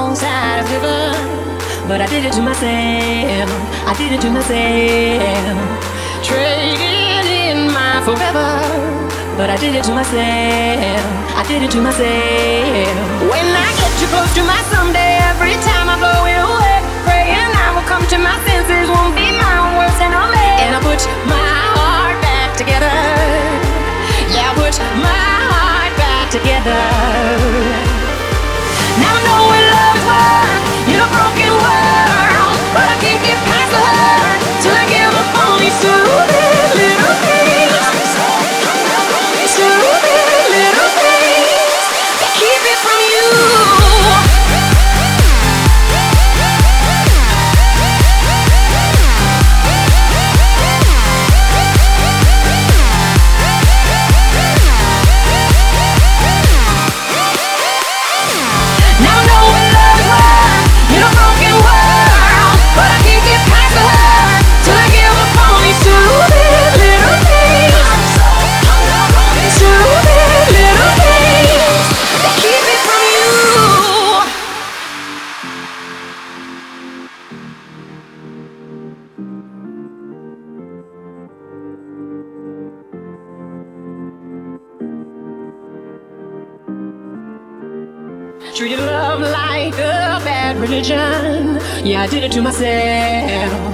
wrong side of heaven, but I did it to myself. I did it to myself. Traded in my forever, but I did it to myself. I did it to myself. When I get too close to my someday, every time I blow it away, praying I will come to my senses, won't be my own worst enemy. And I put my heart back together. Yeah, I put my heart back together. Now I know what love is worth in a broken world, but I can't get past the hurt till I give up on these stupid little things. Stupid little things that keep it from you. Treated love like a bad religion. Yeah, I did it to myself.